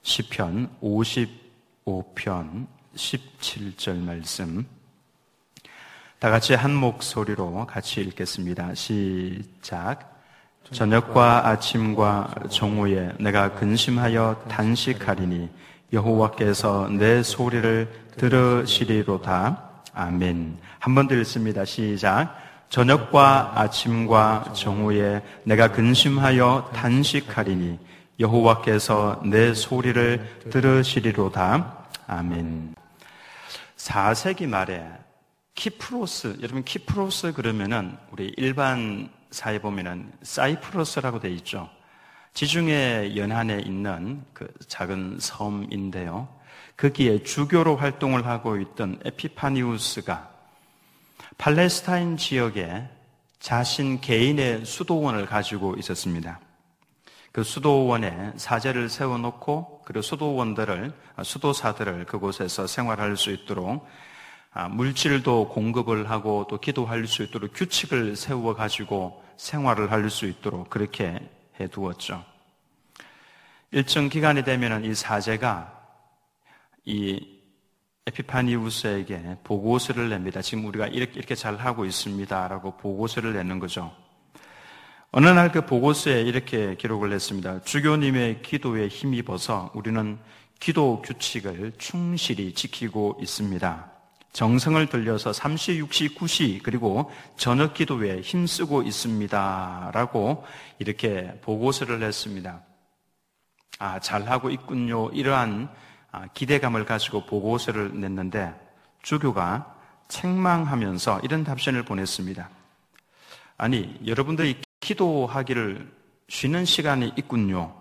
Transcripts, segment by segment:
시편 55편 17절 말씀 다 같이 한 목소리로 같이 읽겠습니다. 시작. 저녁과 아침과 정오에 내가 근심하여 단식하리니 여호와께서 내 소리를 들으시리로다. 아멘. 한 번 더 읽습니다. 시작. 저녁과 아침과 정오에 내가 근심하여 단식하리니 여호와께서 내 소리를 들으시리로다. 아멘. 4세기 말에 키프로스, 여러분 키프로스 그러면은 우리 일반 사회 보면은 사이프러스라고 돼 있죠. 지중해 연안에 있는 그 작은 섬인데요. 거기에 주교로 활동을 하고 있던 에피파니우스가 팔레스타인 지역에 자신 개인의 수도원을 가지고 있었습니다. 그 수도원에 사제를 세워놓고 그리고 수도사들을 그곳에서 생활할 수 있도록 물질도 공급을 하고 또 기도할 수 있도록 규칙을 세워가지고 생활을 할 수 있도록 그렇게 해두었죠. 일정 기간이 되면 이 사제가 이 에피파니우스에게 보고서를 냅니다. 지금 우리가 이렇게 잘 하고 있습니다 라고 보고서를 내는 거죠. 어느 날 그 보고서에 이렇게 기록을 했습니다. 주교님의 기도에 힘입어서 우리는 기도 규칙을 충실히 지키고 있습니다. 정성을 들여서 3시, 6시, 9시 그리고 저녁 기도에 힘쓰고 있습니다 라고 이렇게 보고서를 했습니다. 잘하고 있군요. 이러한 기대감을 가지고 보고서를 냈는데 주교가 책망하면서 이런 답변을 보냈습니다. 아니, 여러분들이 기도하기를 쉬는 시간이 있군요.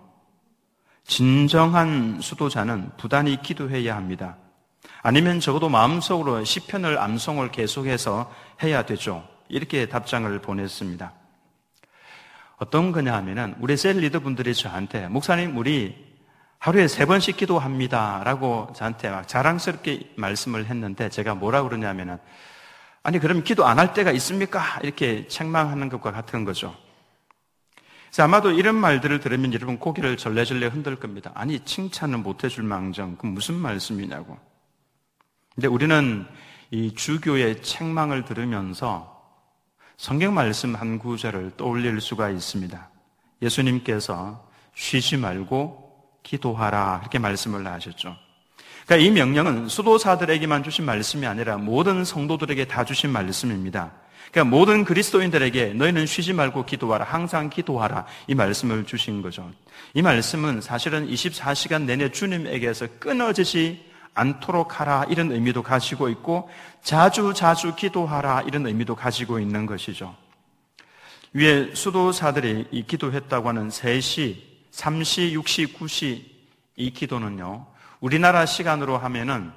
진정한 수도자는 부단히 기도해야 합니다. 아니면 적어도 마음속으로 시편을 암송을 계속해서 해야 되죠. 이렇게 답장을 보냈습니다. 어떤 거냐 하면은 우리 셀 리더분들이 저한테 목사님 우리 하루에 3번씩 기도합니다 라고 저한테 막 자랑스럽게 말씀을 했는데 제가 뭐라고 그러냐면은 아니 그럼 기도 안 할 때가 있습니까? 이렇게 책망하는 것과 같은 거죠. 그래서 아마도 이런 말들을 들으면 여러분 고개를 절레절레 흔들 겁니다. 아니 칭찬을 못 해줄 망정 그럼 무슨 말씀이냐고. 근데 우리는 이 주교의 책망을 들으면서 성경 말씀 한 구절을 떠올릴 수가 있습니다. 예수님께서 쉬지 말고 기도하라 이렇게 말씀을 하셨죠. 그러니까 이 명령은 수도사들에게만 주신 말씀이 아니라 모든 성도들에게 다 주신 말씀입니다. 그러니까 모든 그리스도인들에게 너희는 쉬지 말고 기도하라, 항상 기도하라 이 말씀을 주신 거죠. 이 말씀은 사실은 24시간 내내 주님에게서 끊어지지 않도록 하라 이런 의미도 가지고 있고 자주 기도하라 이런 의미도 가지고 있는 것이죠. 위에 수도사들이 이 기도했다고 하는 3시, 3시, 6시, 9시 이 기도는요. 우리나라 시간으로 하면은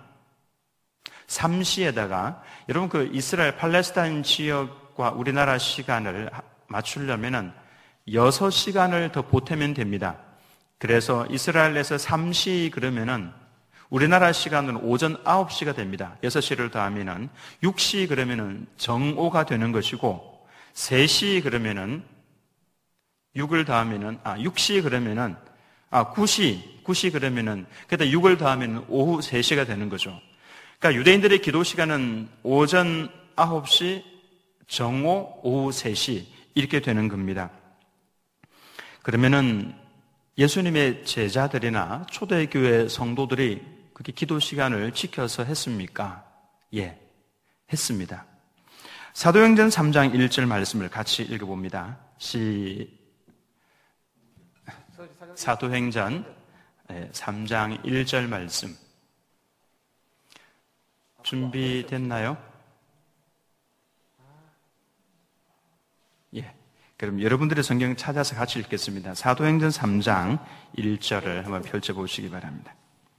3시에다가 여러분 그 이스라엘 팔레스타인 지역과 우리나라 시간을 맞추려면은 6시간을 더 보태면 됩니다. 그래서 이스라엘에서 3시 그러면은 우리나라 시간은 오전 9시가 됩니다. 6시를 더하면은 6시 그러면은 정오가 되는 것이고 3시 그러면은 6을 더하면은 6시 그러면은 9시 그러면은 그때 6을 더하면 오후 3시가 되는 거죠. 그러니까 유대인들의 기도 시간은 오전 9시, 정오, 오후 3시 이렇게 되는 겁니다. 그러면은 예수님의 제자들이나 초대교회 성도들이 그렇게 기도 시간을 지켜서 했습니까? 예, 했습니다. 사도행전 3장 1절 말씀을 같이 읽어봅니다. 사도행전 3장 1절 말씀 준비됐나요? 예. 그럼 여러분들의 성경 찾아서 같이 읽겠습니다. 사도행전 3장 1절을 한번 펼쳐보시기 바랍니다.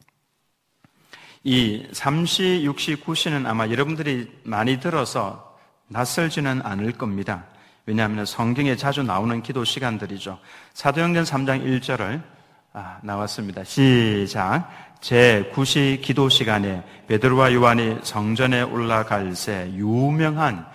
이 3시, 6시, 9시는 아마 여러분들이 많이 들어서 낯설지는 않을 겁니다. 왜냐하면 성경에 자주 나오는 기도 시간들이죠. 사도행전 3장 1절을 나왔습니다. 시작. 제9시 기도 시간에 베드로와 요한이 성전에 올라갈새 유명한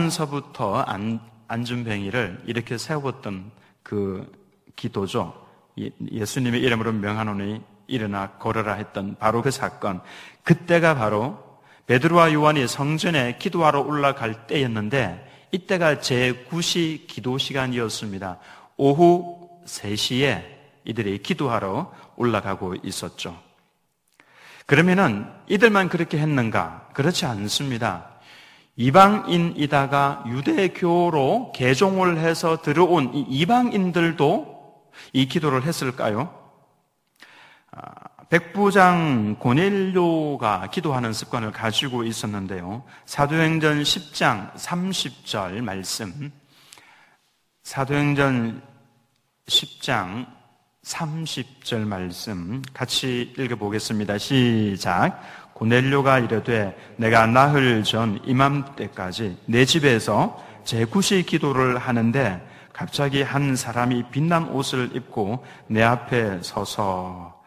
나면서부터 안준뱅이를 이렇게 세웠던 그 기도죠. 예수님의 이름으로 명하노니 일어나 걸어라 했던 바로 그 사건, 그때가 바로 베드로와 요한이 성전에 기도하러 올라갈 때였는데 이때가 제9시 기도 시간이었습니다. 오후 3시에 이들이 기도하러 올라가고 있었죠. 그러면은 이들만 그렇게 했는가? 그렇지 않습니다. 이방인이다가 유대교로 개종을 해서 들어온 이 이방인들도 이 기도를 했을까요? 백부장 고넬료가 기도하는 습관을 가지고 있었는데요. 사도행전 10장 30절 말씀, 사도행전 10장 30절 말씀 같이 읽어보겠습니다. 시작. 고넬료가 이르되 내가 나흘 전 이맘때까지 내 집에서 제9시 기도를 하는데 갑자기 한 사람이 빛난 옷을 입고 내 앞에 서서,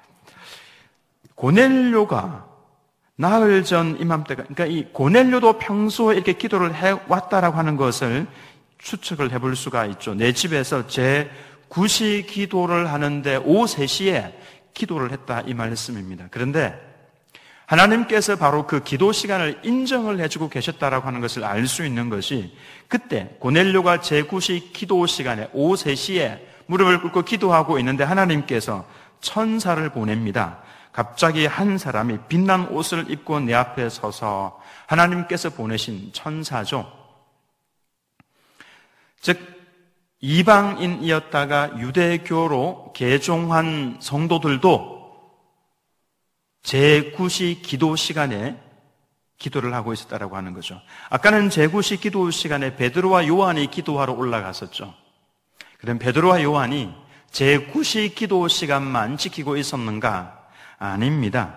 고넬료가 나흘 전 이맘때까지, 그러니까 이 고넬료도 평소에 이렇게 기도를 해왔다라고 하는 것을 추측을 해볼 수가 있죠. 내 집에서 제9시 기도를 하는데 오후 3시에 기도를 했다 이 말씀입니다. 그런데 하나님께서 바로 그 기도 시간을 인정을 해주고 계셨다라고 하는 것을 알 수 있는 것이, 그때 고넬료가 제9시 기도 시간에 오후 3시에 무릎을 꿇고 기도하고 있는데 하나님께서 천사를 보냅니다. 갑자기 한 사람이 빛난 옷을 입고 내 앞에 서서, 하나님께서 보내신 천사죠. 즉 이방인이었다가 유대교로 개종한 성도들도 제9시 기도 시간에 기도를 하고 있었다라고 하는 거죠. 아까는 제9시 기도 시간에 베드로와 요한이 기도하러 올라갔었죠. 그럼 베드로와 요한이 제9시 기도 시간만 지키고 있었는가? 아닙니다.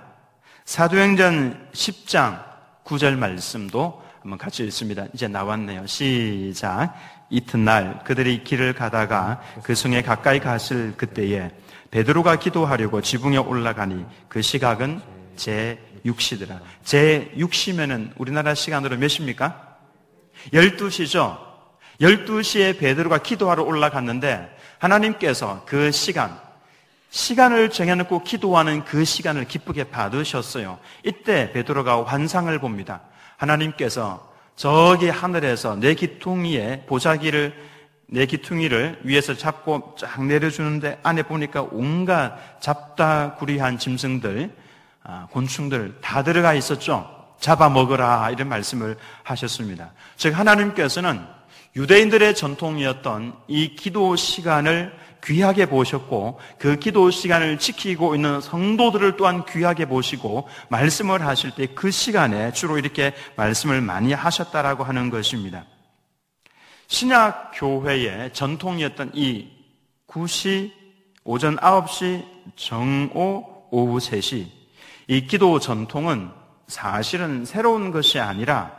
사도행전 10장 9절 말씀도 한번 같이 읽습니다. 이제 나왔네요. 시작. 이튿날 그들이 길을 가다가 그 성에 가까이 갔을 그때에 베드로가 기도하려고 지붕에 올라가니 그 시각은 제6시더라. 제6시면은 우리나라 시간으로 몇 시입니까? 12시죠. 12시에 베드로가 기도하러 올라갔는데 하나님께서 그 시간을 정해놓고 기도하는 그 시간을 기쁘게 받으셨어요. 이때 베드로가 환상을 봅니다. 하나님께서 저기 하늘에서 내 귀퉁이에 내 귀퉁이를 위에서 잡고 쫙 내려주는데 안에 보니까 온갖 잡다구리한 짐승들, 곤충들 다 들어가 있었죠. 잡아먹으라 이런 말씀을 하셨습니다. 즉 하나님께서는 유대인들의 전통이었던 이 기도 시간을 귀하게 보셨고 그 기도 시간을 지키고 있는 성도들을 또한 귀하게 보시고 말씀을 하실 때 그 시간에 주로 이렇게 말씀을 많이 하셨다라고 하는 것입니다. 신약 교회의 전통이었던 이 9시, 오전 9시, 정오, 오후 3시 이 기도 전통은 사실은 새로운 것이 아니라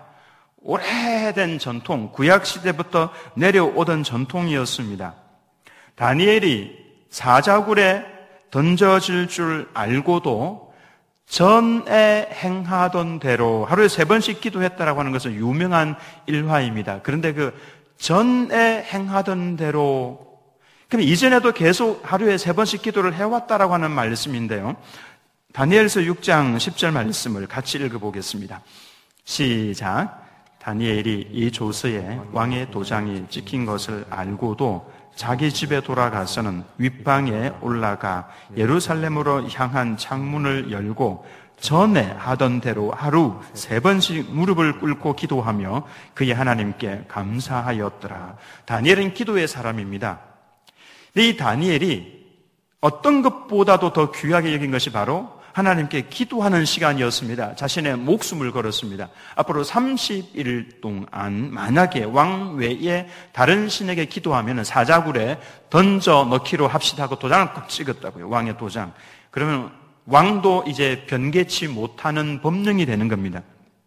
오래된 전통, 구약시대부터 내려오던 전통이었습니다. 다니엘이 사자굴에 던져질 줄 알고도 전에 행하던 대로 하루에 3번씩 기도했다라고 하는 것은 유명한 일화입니다. 그런데 그 전에 행하던 대로, 그럼 이전에도 계속 하루에 3번씩 기도를 해왔다라고 하는 말씀인데요. 다니엘서 6장 10절 말씀을 같이 읽어보겠습니다. 시작. 다니엘이 이 조서에 왕의 도장이 찍힌 것을 알고도 자기 집에 돌아가서는 윗방에 올라가 예루살렘으로 향한 창문을 열고 전에 하던 대로 하루 3번씩 무릎을 꿇고 기도하며 그의 하나님께 감사하였더라. 다니엘은 기도의 사람입니다. 이 다니엘이 어떤 것보다도 더 귀하게 여긴 것이 바로 하나님께 기도하는 시간이었습니다. 자신의 목숨을 걸었습니다. 앞으로 30일 동안 만약에 왕 외에 다른 신에게 기도하면 사자굴에 던져 넣기로 합시다 하고 도장을 꼭 찍었다고요. 왕의 도장. 그러면 왕도 이제 변개치 못하는 법령이 되는 겁니다.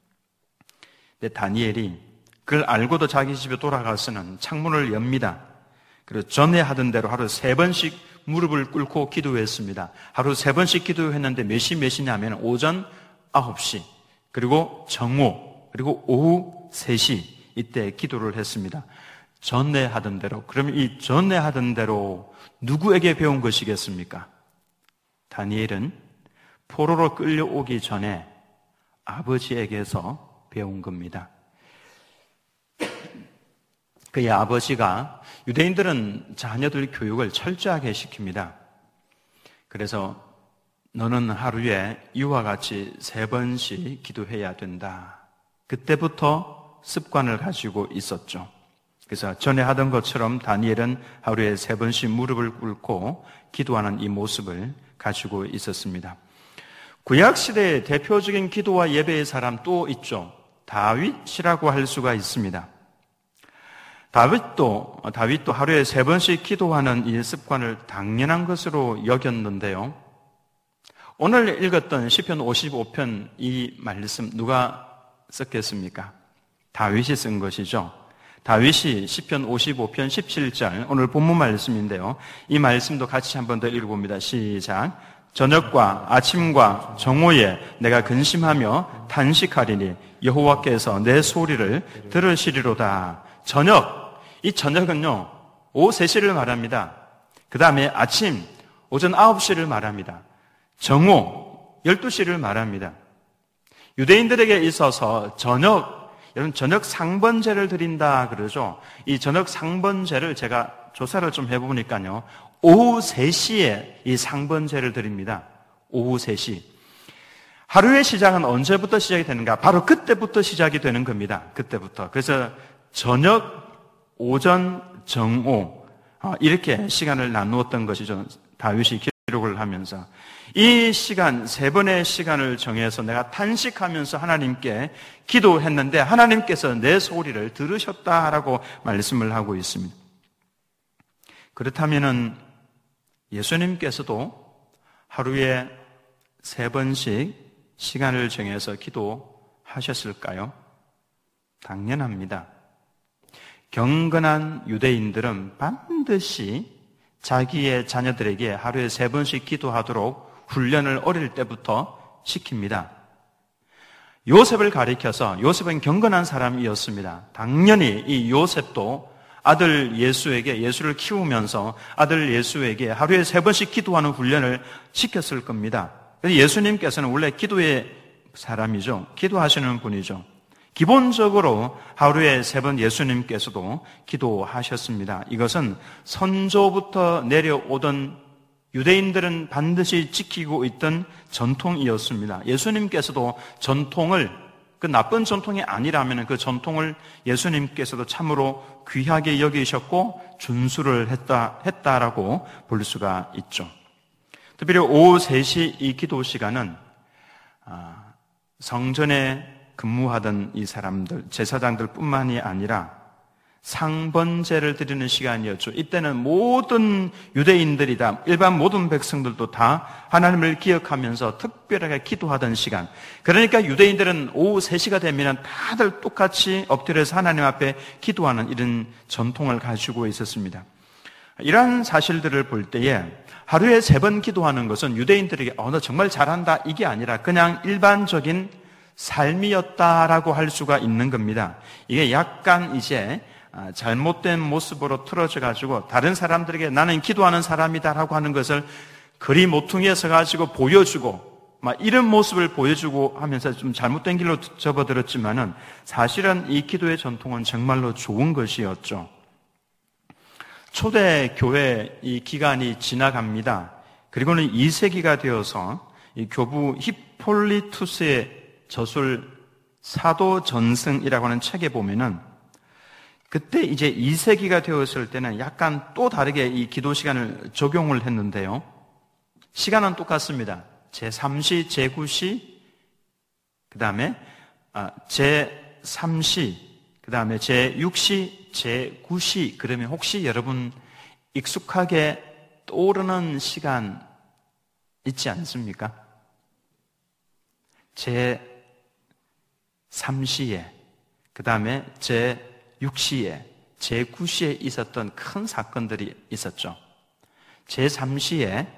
근데 다니엘이 그걸 알고도 자기 집에 돌아가서는 창문을 엽니다. 그리고 전에 하던 대로 하루 3번씩 무릎을 꿇고 기도했습니다. 하루 3번씩 기도했는데 몇 시냐면 오전 9시, 그리고 정오, 그리고 오후 3시 이때 기도를 했습니다. 전에 하던 대로. 그럼 이 전에 하던 대로 누구에게 배운 것이겠습니까? 다니엘은 포로로 끌려오기 전에 아버지에게서 배운 겁니다. 그의 아버지가 유대인들은 자녀들 교육을 철저하게 시킵니다. 그래서 너는 하루에 이와 같이 3번씩 기도해야 된다. 그때부터 습관을 가지고 있었죠. 그래서 전에 하던 것처럼 다니엘은 하루에 3번씩 무릎을 꿇고 기도하는 이 모습을 가지고 있었습니다. 구약시대의 대표적인 기도와 예배의 사람 또 있죠. 다윗이라고 할 수가 있습니다. 다윗도 하루에 3번씩 기도하는 이 습관을 당연한 것으로 여겼는데요. 오늘 읽었던 시편 55편 이 말씀 누가 썼겠습니까? 다윗이 쓴 것이죠. 다윗이 시편 55편 17절 오늘 본문 말씀인데요. 이 말씀도 같이 한 번 더 읽어봅니다. 시작. 저녁과 아침과 정오에 내가 근심하며 탄식하리니 여호와께서 내 소리를 들으시리로다. 저녁, 이 저녁은요 오후 3시를 말합니다. 그 다음에 아침, 오전 9시를 말합니다. 정오, 12시를 말합니다. 유대인들에게 있어서 여러분 저녁 상번제를 드린다 그러죠. 이 저녁 상번제를 제가 조사를 좀 해보니까요. 오후 3시에 이 상번제를 드립니다. 오후 3시. 하루의 시작은 언제부터 시작이 되는가? 바로 그때부터 시작이 되는 겁니다. 그때부터. 그래서 저녁, 오전, 정오 이렇게 시간을 나누었던 것이죠. 다윗이 기록을 하면서. 이 시간, 3번의 시간을 정해서 내가 탄식하면서 하나님께 기도했는데 하나님께서 내 소리를 들으셨다라고 말씀을 하고 있습니다. 그렇다면은 예수님께서도 하루에 3번씩 시간을 정해서 기도하셨을까요? 당연합니다. 경건한 유대인들은 반드시 자기의 자녀들에게 하루에 3번씩 기도하도록 훈련을 어릴 때부터 시킵니다. 요셉을 가리켜서 요셉은 경건한 사람이었습니다. 당연히 이 요셉도 아들 예수를 키우면서 아들 예수에게 하루에 3번씩 기도하는 훈련을 시켰을 겁니다. 그래서 예수님께서는 원래 기도의 사람이죠. 기도하시는 분이죠. 기본적으로 하루에 3번 예수님께서도 기도하셨습니다. 이것은 선조부터 내려오던 유대인들은 반드시 지키고 있던 전통이었습니다. 예수님께서도 전통을, 그 나쁜 전통이 아니라면 그 전통을 예수님께서도 참으로 귀하게 여기셨고 준수를 했다라고 볼 수가 있죠. 특별히 오후 3시 이 기도 시간은 성전에 근무하던 이 사람들, 제사장들 뿐만이 아니라 상번제를 드리는 시간이었죠. 이때는 모든 유대인들이다, 일반 모든 백성들도 다 하나님을 기억하면서 특별하게 기도하던 시간. 그러니까 유대인들은 오후 3시가 되면 다들 똑같이 엎드려서 하나님 앞에 기도하는 이런 전통을 가지고 있었습니다. 이러한 사실들을 볼 때에 하루에 3번 기도하는 것은 유대인들에게 너 정말 잘한다 이게 아니라 그냥 일반적인 삶이었다라고 할 수가 있는 겁니다. 이게 약간 이제 잘못된 모습으로 틀어져 가지고 다른 사람들에게 나는 기도하는 사람이다라고 하는 것을 그리 모퉁이에 서 가지고 보여주고 막 이런 모습을 보여주고 하면서 좀 잘못된 길로 접어들었지만은 사실은 이 기도의 전통은 정말로 좋은 것이었죠. 초대 교회 이 기간이 지나갑니다. 그리고는 2세기가 되어서 이 교부 히폴리투스의 저술 사도전승이라고 하는 책에 보면은 그때 이제 2세기가 되었을 때는 약간 또 다르게 이 기도 시간을 적용을 했는데요. 시간은 똑같습니다. 제3시, 제9시, 그 다음에 제3시, 그 다음에 제6시, 제9시. 그러면 혹시 여러분 익숙하게 떠오르는 시간 있지 않습니까? 제3시에, 그 다음에 제6시에, 제9시에 있었던 큰 사건들이 있었죠. 제3시에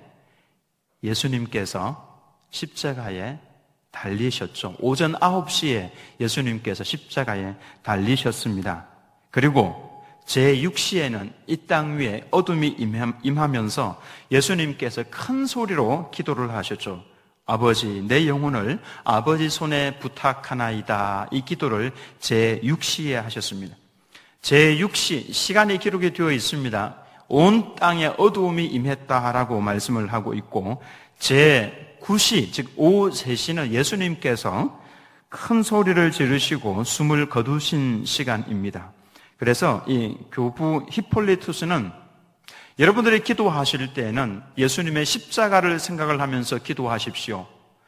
예수님께서 십자가에 달리셨죠. 오전 9시에 예수님께서 십자가에 달리셨습니다. 그리고 제6시에는 이 땅 위에 어둠이 임하면서 예수님께서 큰 소리로 기도를 하셨죠. 아버지, 내 영혼을 아버지 손에 부탁하나이다. 이 기도를 제6시에 하셨습니다. 제6시, 시간이 기록이 되어 있습니다. 온 땅에 어두움이 임했다라고 말씀을 하고 있고, 제9시, 즉 오후 3시는 예수님께서 큰 소리를 지르시고 숨을 거두신 시간입니다. 그래서 이 교부 히폴리투스는 여러분들이 기도하실 때에는 예수님의 십자가를 생각을 하면서 기도하십시오.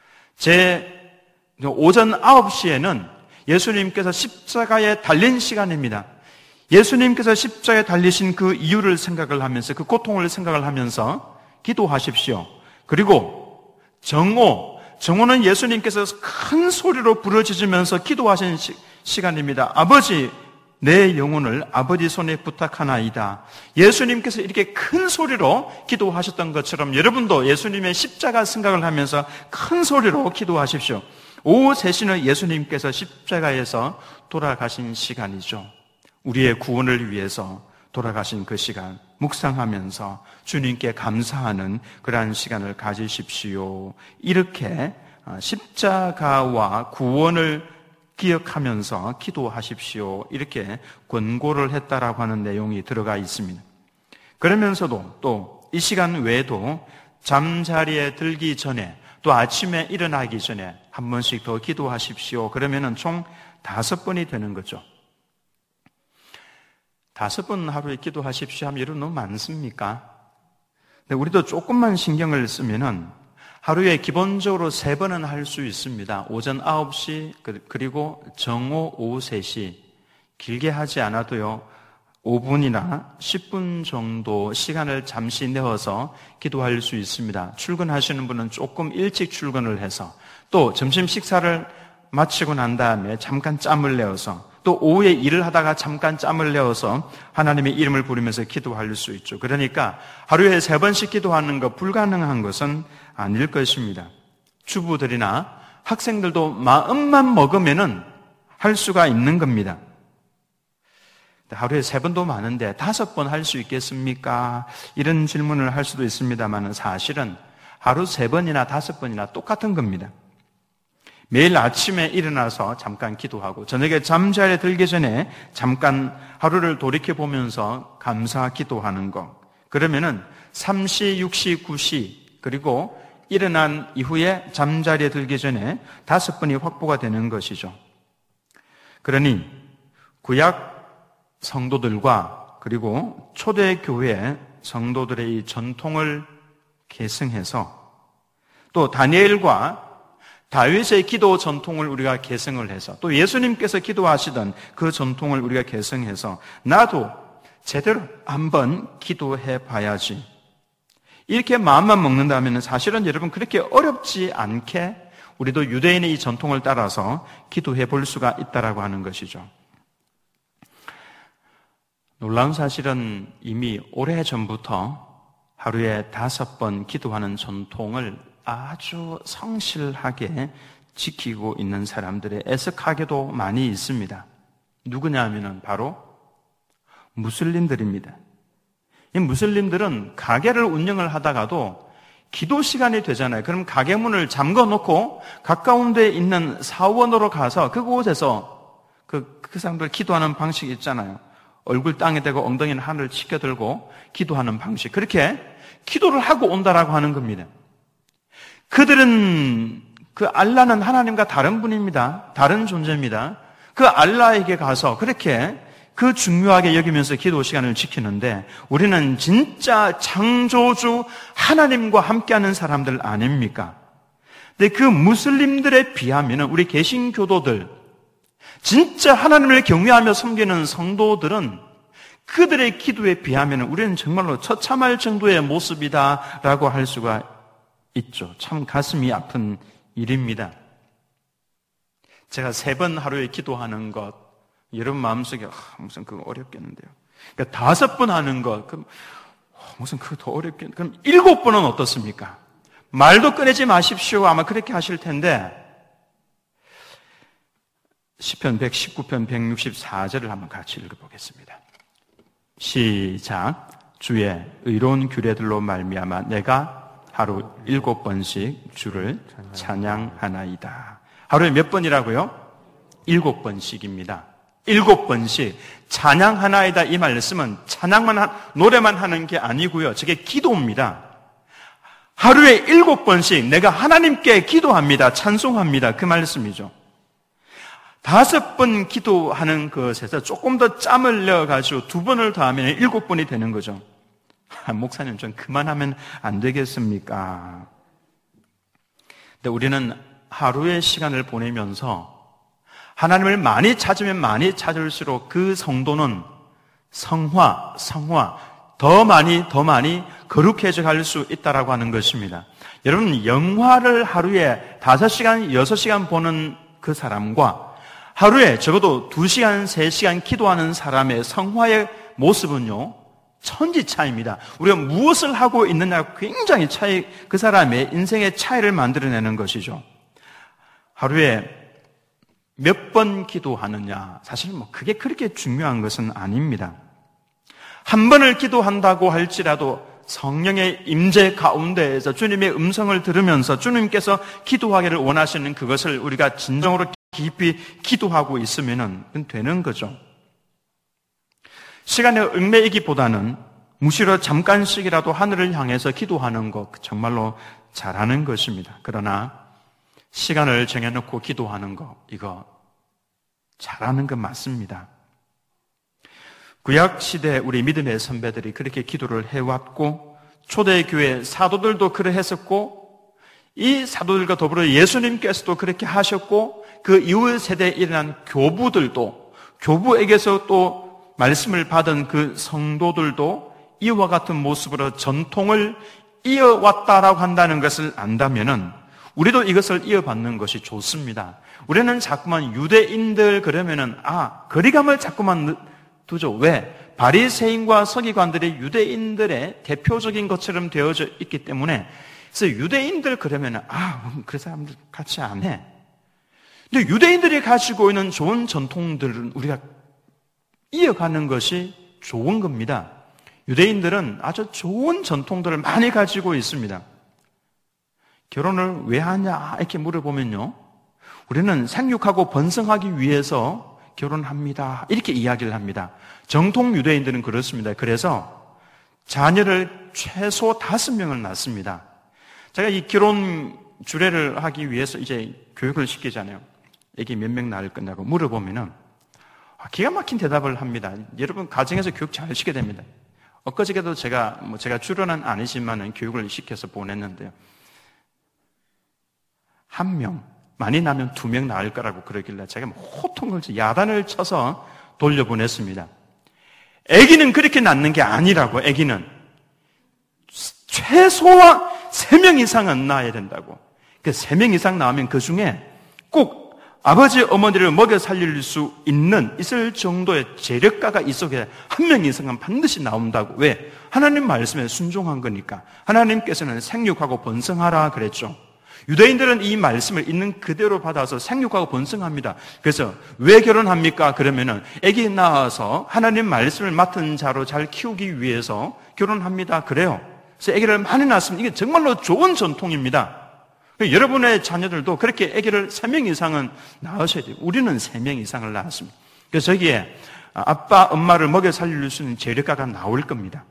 오전 9시에는 예수님께서 십자가에 달린 시간입니다. 예수님께서 십자가에 달리신 그 이유를 생각을 하면서, 그 고통을 생각을 하면서 기도하십시오. 그리고 정오는 예수님께서 큰 소리로 부르짖으면서 기도하신 시간입니다. 아버지, 내 영혼을 아버지 손에 부탁하나이다. 예수님께서 이렇게 큰 소리로 기도하셨던 것처럼 여러분도 예수님의 십자가 생각을 하면서 큰 소리로 기도하십시오. 오후 3시는 예수님께서 십자가에서 돌아가신 시간이죠. 우리의 구원을 위해서 돌아가신 그 시간, 묵상하면서 주님께 감사하는 그러한 시간을 가지십시오. 이렇게 십자가와 구원을 기억하면서 기도하십시오. 이렇게 권고를 했다라고 하는 내용이 들어가 있습니다. 그러면서도 또 이 시간 외에도 잠자리에 들기 전에, 또 아침에 일어나기 전에 한 번씩 더 기도하십시오. 그러면은 총 5번이 되는 거죠. 5번 하루에 기도하십시오 하면 여러분 너무 많습니까? 근데 우리도 조금만 신경을 쓰면은 하루에 기본적으로 3번은 할 수 있습니다. 오전 9시, 그리고 정오 오후 3시. 길게 하지 않아도요, 5분이나 10분 정도 시간을 잠시 내어서 기도할 수 있습니다. 출근하시는 분은 조금 일찍 출근을 해서, 또 점심 식사를 마치고 난 다음에 잠깐 짬을 내어서, 또 오후에 일을 하다가 잠깐 짬을 내어서 하나님의 이름을 부르면서 기도할 수 있죠. 그러니까 하루에 3번씩 기도하는 것 불가능한 것은 아닐 것입니다. 주부들이나 학생들도 마음만 먹으면은 할 수가 있는 겁니다. 하루에 3번도 많은데 5번 할 수 있겠습니까? 이런 질문을 할 수도 있습니다만 사실은 하루 3번이나 5번이나 똑같은 겁니다. 매일 아침에 일어나서 잠깐 기도하고 저녁에 잠자리에 들기 전에 잠깐 하루를 돌이켜보면서 감사 기도하는 것. 그러면은 3시, 6시, 9시 그리고 일어난 이후에 잠자리에 들기 전에 5번이 확보가 되는 것이죠. 그러니 구약 성도들과 그리고 초대교회 성도들의 이 전통을 계승해서 또 다니엘과 다윗의 기도 전통을 우리가 계승을 해서 또 예수님께서 기도하시던 그 전통을 우리가 계승해서 나도 제대로 한번 기도해 봐야지. 이렇게 마음만 먹는다면 사실은 여러분 그렇게 어렵지 않게 우리도 유대인의 이 전통을 따라서 기도해 볼 수가 있다라고 하는 것이죠. 놀라운 사실은 이미 오래전부터 하루에 5번 기도하는 전통을 아주 성실하게 지키고 있는 사람들의 애석하게도 많이 있습니다. 누구냐 하면은 바로 무슬림들입니다. 이 무슬림들은 가게를 운영을 하다가도 기도 시간이 되잖아요. 그럼 가게 문을 잠궈 놓고 가까운 데 있는 사원으로 가서 그곳에서 그 사람들 기도하는 방식이 있잖아요. 얼굴 땅에 대고 엉덩이는 하늘을 치켜들고 기도하는 방식. 그렇게 기도를 하고 온다라고 하는 겁니다. 그들은 그 알라는 하나님과 다른 분입니다. 다른 존재입니다. 그 알라에게 가서 그렇게 그 중요하게 여기면서 기도 시간을 지키는데 우리는 진짜 창조주 하나님과 함께하는 사람들 아닙니까? 근데 그 무슬림들에 비하면 우리 개신교도들 진짜 하나님을 경외하며 섬기는 성도들은 그들의 기도에 비하면 우리는 정말로 처참할 정도의 모습이다라고 할 수가 있죠. 참 가슴이 아픈 일입니다. 제가 3번 하루에 기도하는 것, 여러분 마음속에 무슨 그거 어렵겠는데요. 그러니까 5번 하는 것, 무슨 그거 더 어렵겠는데. 그럼 7번은 어떻습니까? 말도 꺼내지 마십시오. 아마 그렇게 하실 텐데 시편 119편 164절을 한번 같이 읽어보겠습니다. 시작. 주의 의로운 규례들로 말미암아 내가 하루 7번씩 주를 찬양하나이다. 하루에 몇 번이라고요? 7번씩입니다. 7번씩 찬양하나이다. 이 말씀은 노래만 하는 게 아니고요. 저게 기도입니다. 하루에 7번씩 내가 하나님께 기도합니다. 찬송합니다. 그 말씀이죠. 5번 기도하는 것에서 조금 더 짬을 내어가지고 2번을 더하면 7번이 되는 거죠. 목사님 좀 그만하면 안 되겠습니까? 근데 우리는 하루의 시간을 보내면서 하나님을 많이 찾으면 많이 찾을수록 그 성도는 성화, 더 많이 거룩해져 갈 수 있다라고 하는 것입니다. 여러분, 영화를 하루에 5시간, 6시간 보는 그 사람과 하루에 적어도 2시간, 3시간 기도하는 사람의 성화의 모습은요, 천지 차이입니다. 우리가 무엇을 하고 있느냐 굉장히 그 사람의 인생의 차이를 만들어내는 것이죠. 하루에 몇 번 기도하느냐, 사실 그게 그렇게 중요한 것은 아닙니다. 한 번을 기도한다고 할지라도 성령의 임재 가운데에서 주님의 음성을 들으면서 주님께서 기도하기를 원하시는 그것을 우리가 진정으로 깊이 기도하고 있으면 되는 거죠. 시간에 얽매이기보다는 무시로 잠깐씩이라도 하늘을 향해서 기도하는 것 정말로 잘하는 것입니다. 그러나 시간을 정해놓고 기도하는 것, 이거 잘하는 것 맞습니다. 구약시대 우리 믿음의 선배들이 그렇게 기도를 해왔고 초대교회 사도들도 그러했었고 이 사도들과 더불어 예수님께서도 그렇게 하셨고 그 이후 세대에 일어난 교부에게서 또 말씀을 받은 그 성도들도 이와 같은 모습으로 전통을 이어왔다라고 한다는 것을 안다면은 우리도 이것을 이어받는 것이 좋습니다. 우리는 자꾸만 유대인들 그러면은 거리감을 자꾸만 두죠. 왜? 바리새인과 서기관들이 유대인들의 대표적인 것처럼 되어져 있기 때문에 그래서 유대인들 그러면은 그 사람들 같이 안 해. 근데 유대인들이 가지고 있는 좋은 전통들은 우리가 이어가는 것이 좋은 겁니다. 유대인들은 아주 좋은 전통들을 많이 가지고 있습니다. 결혼을 왜 하냐 이렇게 물어보면요, 우리는 생육하고 번성하기 위해서 결혼합니다 이렇게 이야기를 합니다. 정통 유대인들은 그렇습니다. 그래서 자녀를 최소 5명을 낳습니다. 제가 이 결혼 주례를 하기 위해서 이제 교육을 시키잖아요. 애기 몇 명 낳을 거냐고 물어보면은 기가 막힌 대답을 합니다. 여러분 가정에서 교육 잘 시켜야 됩니다. 엊그저께도 제가 주로는 아니지만은 교육을 시켜서 보냈는데요. 1명, 많이 나면 2명 낳을 거라고 그러길래 제가 호통을 야단을 쳐서 돌려보냈습니다. 아기는 그렇게 낳는 게 아니라고. 아기는 최소한 3명 이상은 낳아야 된다고. 그 3명 이상 낳으면 그 중에 꼭 아버지 어머니를 먹여 살릴 수 있을 정도의 재력가가 있어야 1명 이상은 반드시 나온다고. 왜? 하나님 말씀에 순종한 거니까. 하나님께서는 생육하고 번성하라 그랬죠. 유대인들은 이 말씀을 있는 그대로 받아서 생육하고 번성합니다. 그래서 왜 결혼합니까? 그러면은 아기 낳아서 하나님 말씀을 맡은 자로 잘 키우기 위해서 결혼합니다. 그래요. 그래서 아기를 많이 낳았으면 이게 정말로 좋은 전통입니다. 여러분의 자녀들도 그렇게 아기를 3명 이상은 낳으셔야 돼요. 우리는 3명 이상을 낳았습니다. 그래서 저기에 아빠, 엄마를 먹여 살릴 수 있는 재력가가 나올 겁니다.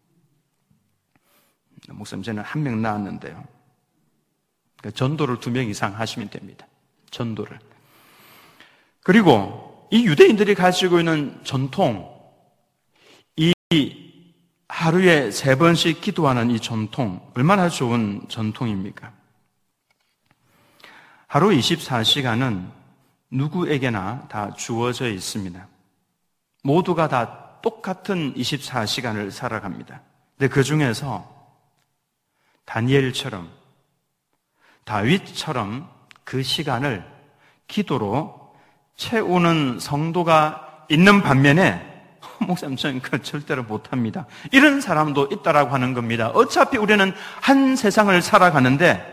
목사님, 저는 1명 낳았는데요. 전도를 2명 이상 하시면 됩니다. 전도를. 그리고 이 유대인들이 가지고 있는 전통, 이 하루에 3번씩 기도하는 이 전통, 얼마나 좋은 전통입니까? 하루 24시간은 누구에게나 다 주어져 있습니다. 모두가 다 똑같은 24시간을 살아갑니다. 근데 그 중에서 다니엘처럼, 다윗처럼 그 시간을 기도로 채우는 성도가 있는 반면에 목사님, 저는 그걸 절대로 못합니다. 이런 사람도 있다라고 하는 겁니다. 어차피 우리는 한 세상을 살아가는데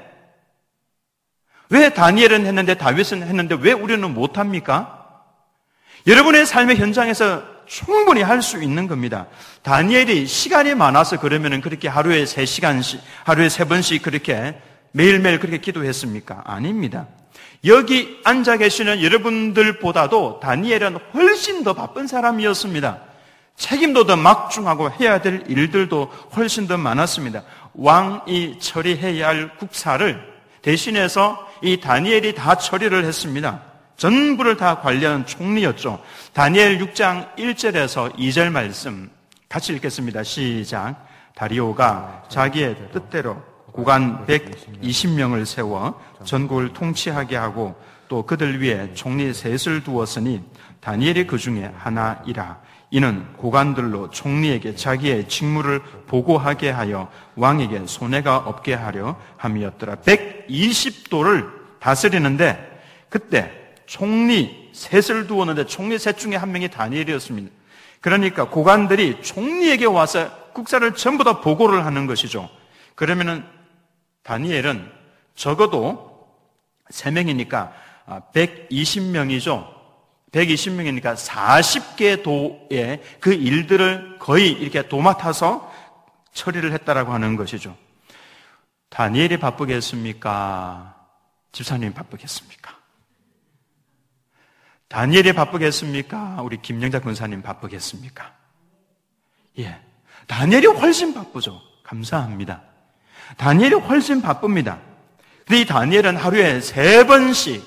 왜 다니엘은 했는데 다윗은 했는데 왜 우리는 못합니까? 여러분의 삶의 현장에서 충분히 할 수 있는 겁니다. 다니엘이 시간이 많아서 그러면은 그렇게 하루에 3시간씩, 하루에 3번씩 그렇게 매일매일 그렇게 기도했습니까? 아닙니다. 여기 앉아 계시는 여러분들보다도 다니엘은 훨씬 더 바쁜 사람이었습니다. 책임도 더 막중하고 해야 될 일들도 훨씬 더 많았습니다. 왕이 처리해야 할 국사를 대신해서 이 다니엘이 다 처리를 했습니다. 전부를 다 관리하는 총리였죠. 다니엘 6장 1절에서 2절 말씀 같이 읽겠습니다. 시작. 다리오가 자기의 뜻대로 고관 120명을 세워 전국을 통치하게 하고 또 그들 위에 총리 셋을 두었으니 다니엘이 그 중에 하나이라. 이는 고관들로 총리에게 자기의 직무를 보고하게 하여 왕에게 손해가 없게 하려 함이었더라. 120도를 다스리는데 그때 총리 셋을 두었는데 총리 셋 중에 한 명이 다니엘이었습니다. 그러니까 고관들이 총리에게 와서 국사를 전부 다 보고를 하는 것이죠. 그러면은 다니엘은 적어도 3명이니까 120명이죠. 120명이니까 40개 도의 그 일들을 거의 이렇게 도맡아서 처리를 했다라고 하는 것이죠. 다니엘이 바쁘겠습니까? 집사님이 바쁘겠습니까? 다니엘이 바쁘겠습니까? 우리 김영자 군사님 바쁘겠습니까? 예. 다니엘이 훨씬 바쁘죠. 감사합니다. 다니엘이 훨씬 바쁩니다. 근데 이 다니엘은 하루에 3번씩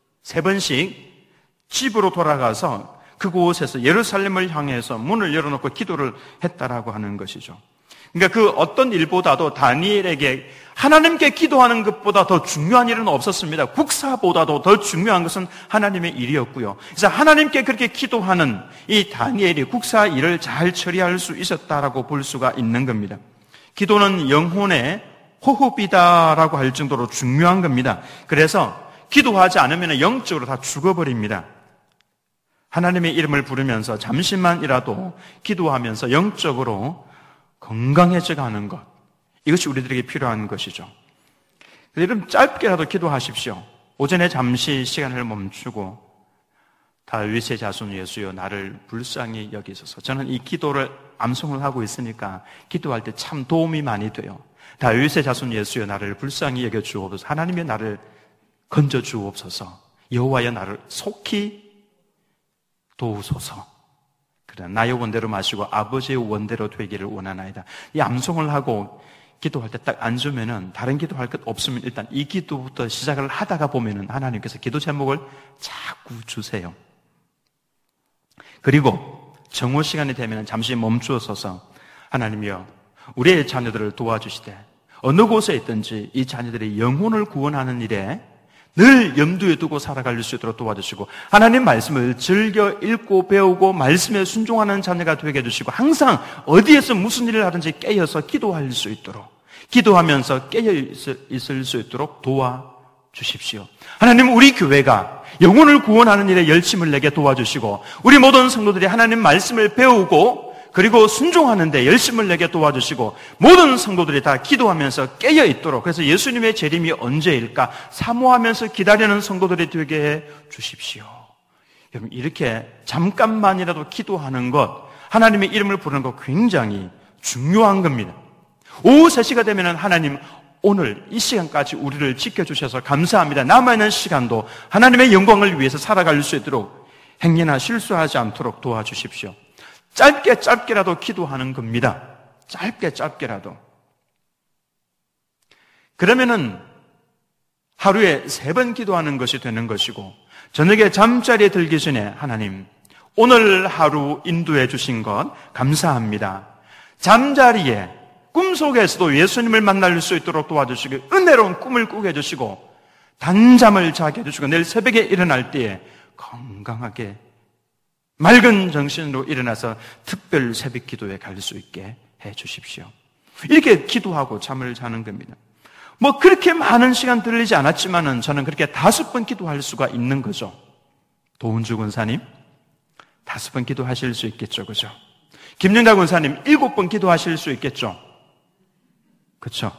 집으로 돌아가서 그곳에서 예루살렘을 향해서 문을 열어놓고 기도를 했다라고 하는 것이죠. 그러니까 그 어떤 일보다도 다니엘에게 하나님께 기도하는 것보다 더 중요한 일은 없었습니다. 국사보다도 더 중요한 것은 하나님의 일이었고요. 그래서 하나님께 그렇게 기도하는 이 다니엘이 국사 일을 잘 처리할 수 있었다라고 볼 수가 있는 겁니다. 기도는 영혼의 호흡이다라고 할 정도로 중요한 겁니다. 그래서 기도하지 않으면 영적으로 다 죽어버립니다. 하나님의 이름을 부르면서 잠시만이라도 기도하면서 영적으로 건강해져 가는 것, 이것이 우리들에게 필요한 것이죠. 여러분 짧게라도 기도하십시오. 오전에 잠시 시간을 멈추고 다윗의 자손 예수여 나를 불쌍히 여기소서. 저는 이 기도를 암송을 하고 있으니까 기도할 때 참 도움이 많이 돼요. 다윗의 자손 예수여 나를 불쌍히 여겨 주옵소서. 하나님의 나를 건져 주옵소서. 여호와여 나를 속히 도우소서. 그래 나의 원대로 마시고 아버지의 원대로 되기를 원하나이다. 이 암송을 하고 기도할 때 딱 앉으면은 다른 기도할 것 없으면 일단 이 기도부터 시작을 하다가 보면은 하나님께서 기도 제목을 자꾸 주세요. 그리고 정오 시간이 되면 잠시 멈추어서서 하나님이여 우리의 자녀들을 도와주시되 어느 곳에 있든지 이 자녀들의 영혼을 구원하는 일에 늘 염두에 두고 살아갈 수 있도록 도와주시고 하나님 말씀을 즐겨 읽고 배우고 말씀에 순종하는 자녀가 되게 해주시고 항상 어디에서 무슨 일을 하든지 깨어서 기도할 수 있도록 기도하면서 깨어 있을 수 있도록 도와주십시오. 하나님 우리 교회가 영혼을 구원하는 일에 열심을 내게 도와주시고 우리 모든 성도들이 하나님 말씀을 배우고 그리고 순종하는데 열심을 내게 도와주시고 모든 성도들이 다 기도하면서 깨어 있도록 그래서 예수님의 재림이 언제일까 사모하면서 기다리는 성도들이 되게 해 주십시오. 여러분 이렇게 잠깐만이라도 기도하는 것 하나님의 이름을 부르는 것 굉장히 중요한 겁니다. 오후 3시가 되면 하나님 오늘 이 시간까지 우리를 지켜주셔서 감사합니다. 남아있는 시간도 하나님의 영광을 위해서 살아갈 수 있도록 행여나 실수하지 않도록 도와주십시오. 짧게라도 기도하는 겁니다. 짧게라도. 그러면은 하루에 3번 기도하는 것이 되는 것이고 저녁에 잠자리에 들기 전에 하나님 오늘 하루 인도해 주신 것 감사합니다. 잠자리에 꿈속에서도 예수님을 만날 수 있도록 도와주시고 은혜로운 꿈을 꾸게 해주시고 단잠을 자게 해주시고 내일 새벽에 일어날 때에 건강하게 맑은 정신으로 일어나서 특별 새벽 기도에 갈 수 있게 해 주십시오. 이렇게 기도하고 잠을 자는 겁니다. 뭐 그렇게 많은 시간 들리지 않았지만은 저는 그렇게 5번 기도할 수가 있는 거죠. 도은주 군사님 5번 기도하실 수 있겠죠, 그죠? 김영가 군사님 7번 기도하실 수 있겠죠, 그렇죠?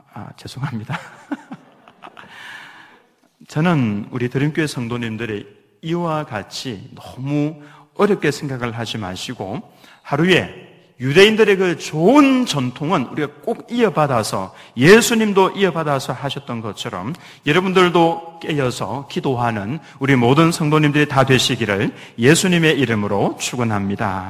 죄송합니다. 저는 우리 드림교회 성도님들이 이와 같이 너무 어렵게 생각을 하지 마시고 하루에 유대인들의 그 좋은 전통은 우리가 꼭 이어받아서 예수님도 이어받아서 하셨던 것처럼 여러분들도 깨어서 기도하는 우리 모든 성도님들이 다 되시기를 예수님의 이름으로 축원합니다.